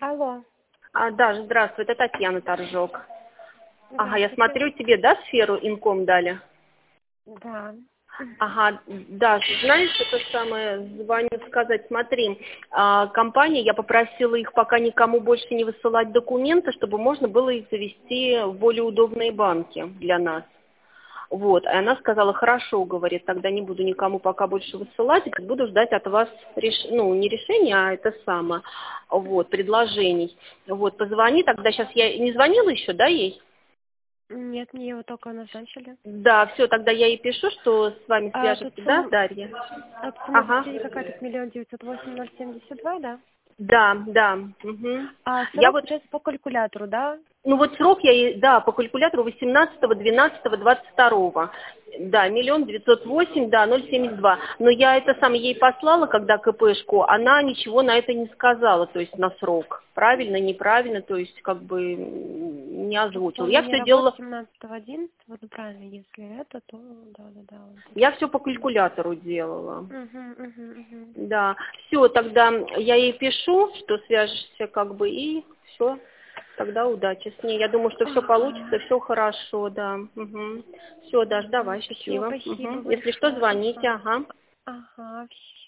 Алло. Даша, здравствуй, это Татьяна Торжок. Ага, я Здравствуйте. смотрю, тебе, да, сферу инком дали? Да. Ага, Даша, знаешь, это самое, звоню сказать, смотри, компания, я попросила их пока никому больше не высылать документы, чтобы можно было их завести в более удобные банки для нас. Вот, и она сказала, хорошо, говорит, тогда не буду никому пока больше высылать, буду ждать от вас, ну, не решения, а это самое, вот, предложений. Вот, позвони, тогда сейчас я не звонила еще, да, ей? Нет, мне его только назначили. Да, все, тогда я ей пишу, что с вами Тут свяжется, да, Дарья? сумма Ага, зачисления какая тут 1 908 072, да? да, угу. Я Срок вот, получается по калькулятору, да? ну вот срок я ей, да, по калькулятору 18.12.22. Да, 1 908 000, да, 072. Но я это сам ей послала, когда КПшку, она ничего на это не сказала, то есть на срок. Правильно, неправильно, то есть как бы не озвучила. Я Исполнение все работ делала, 17.11, вот правильно, если это, то да. Вот я это. все по калькулятору делала. Угу. Да, все, тогда я ей пишу, что свяжешься как бы, и все, тогда удачи с ней. Я думаю, что все получится, Ага. все хорошо, да. Угу. Все, Даш, давай, Все, счастливо. спасибо Угу. Если что, большое. звоните, ага. Ага,